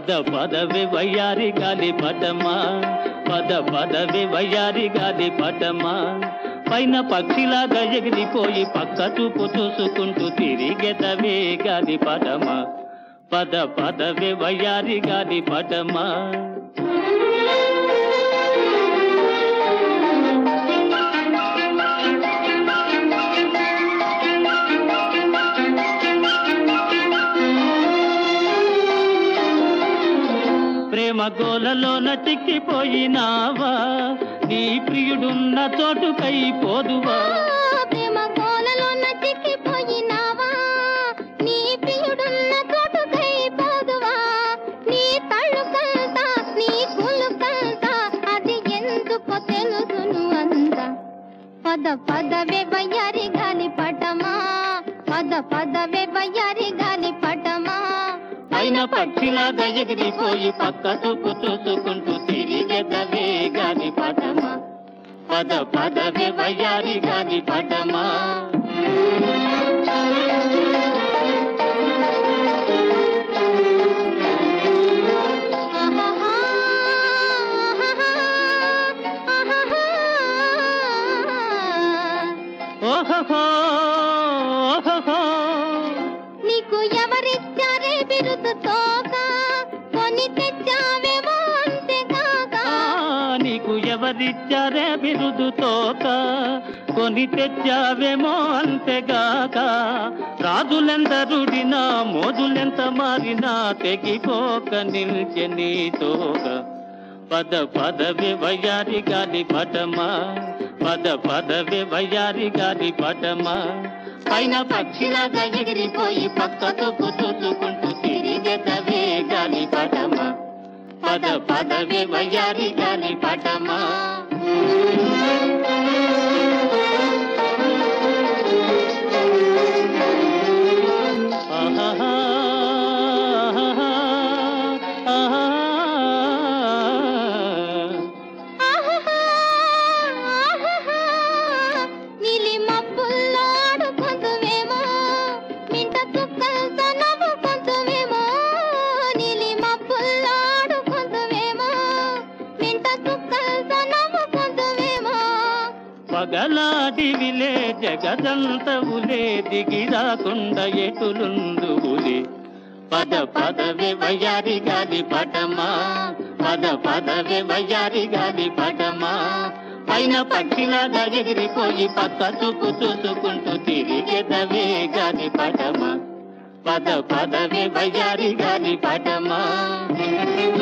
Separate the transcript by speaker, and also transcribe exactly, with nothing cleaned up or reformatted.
Speaker 1: పద పదవి వయ్యారి గాలి పటమా పద పదవి వయ్యారి గాలి పటమా పైన పక్షిలాగా ఎగిరిపోయి పక్క చూపు చూసుకుంటూ తిరిగెదవే గాలి పటమా పద పదవి వయ్యారి గాలి పటమా ప్రేమ గోలలోన చిక్కిపోయినావా నీ ప్రియుడున్న చోటుకై పోదువా
Speaker 2: ప్రేమ గోలలోన చిక్కిపోయినావా నీ ప్రియుడున్న చోటుకై పోదువా నీ తళుకంతా నీ కులుకంతా అది ఎందుకో తెలుసును అంత పద పదవే వయ్యారి గాలి పటమా పద పదవే వయ్యారి గాలి పటమా
Speaker 1: పైన పక్షిలాగా ఎగిరిపోయి పక్క చూపు చూసుకుంటూ తిరిగెదవే గాలి పటమా పద పదవే వయ్యారి గాలి పటమా ఓహో ఓహో
Speaker 2: నీకు ఎవరిచ్చారే బిరుదు తోక కొని తెచ్చావేమో అంతేగాక
Speaker 1: నీకు ఎవరిచ్చారే బిరుదు తోక కొని తెచ్చావేమో అంతేగాక రాజులెందరుడినా మోజులెంత మారినా తెగిపోక నిల్చె నీ తోక పద పదవి వయ్యారి గాలి పటమా పద పదవి వయ్యారి గాలి పటమా పైన పక్షిలాగా ఎగిరిపోయి పక్క చూపు చూసుకుంటూ తిరిగెదవే గాలి పటమా పద పదవి వయ్యారి గాలి పటమా ఆహా పగలాడివిలే జగదంతవులే దిగిరాకుండా ఎటులుందువులే పద పదవి వయ్యారి గాలి పటమా పద పదవి వయ్యారి గాలి పటమా పైన పక్షిలాగా ఎగిరిపోయి పక్క చూపు చూసుకుంటూ తిరిగెదవే గాలి పటమా పద పదవి వయ్యారి గాలి పటమా